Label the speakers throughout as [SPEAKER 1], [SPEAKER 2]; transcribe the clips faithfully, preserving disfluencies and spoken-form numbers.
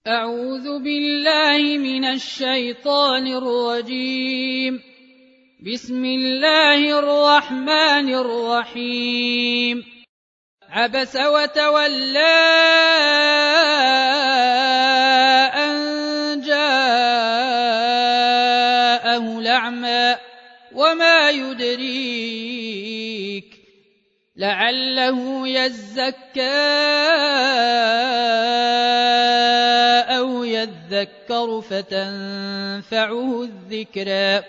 [SPEAKER 1] أعوذ بالله من الشيطان الرجيم. بسم الله الرحمن الرحيم. عبس وتولى أن جاءه الأعمى وما يدريك لعله يزكى أو يذكر فتنفعه الذكرى.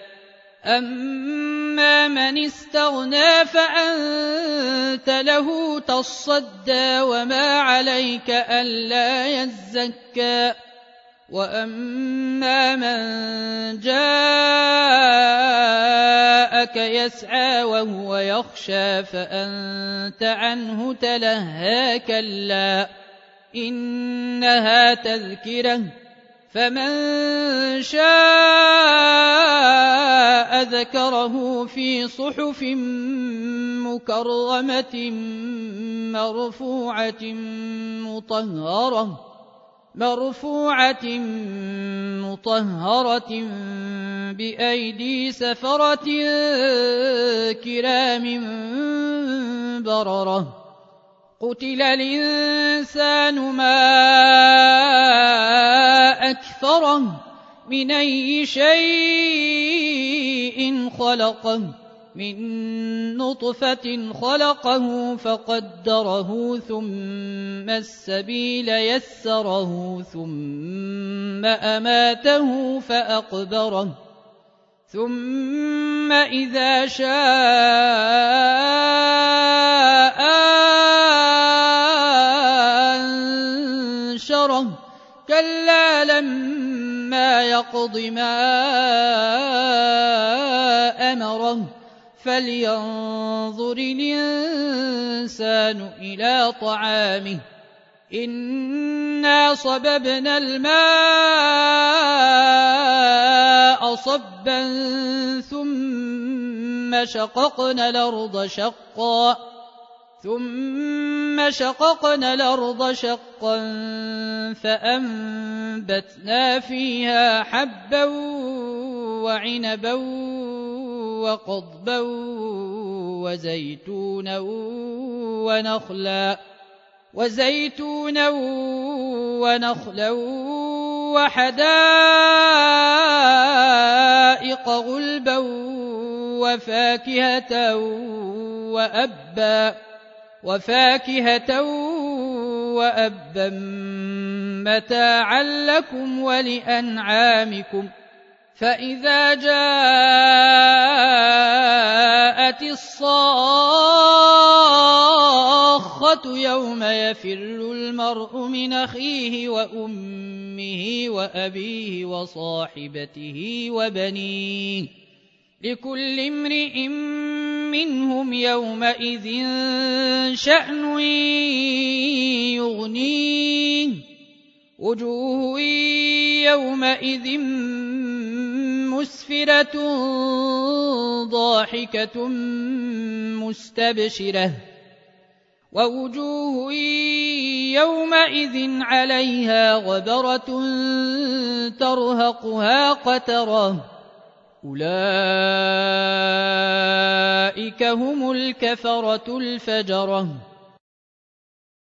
[SPEAKER 1] أما من استغنى فأنت له تصدى وما عليك ألا يزكى. وأما من جاءك يسعى وهو يخشى فأنت عنه تلهى كلا إنها تذكرة فمن شاء ذكره في صحف مكرمة مرفوعة مطهرة مرفوعة مطهرة بأيدي سفرة كرام بررة. قتل الإنسان ما أكفره من أي شيء خلقه من نطفة خلقه فقدره ثم السبيل يسره ثم أماته فأقبره ثم إذا شاء أنشره كلا لما يقض ما أمره فلينظر الإنسان إلى طعامه إنا صببنا الماء صبا ثم شققنا الأرض شقا ثم شققنا الأرض شقا فأنبتنا فيها حبا وعنبا وقضبا وزيتونا ونخلا وزيتونا ونخلا وحدائق غلبا وفاكهة وأبا وفاكهة وأبا متاعا لكم ولأنعامكم. فإذا جاءت الصاخة يوم يفر المرء من أخيه وأمه وأبيه وصاحبته وبنيه لكل امرئ منهم يومئذ شأن يغنيه وجوه يومئذ مسفرة ضاحكة مستبشرة ووجوه يومئذ عليها غبرة ترهقها قترة أولئك هم الكفرة الفجرة.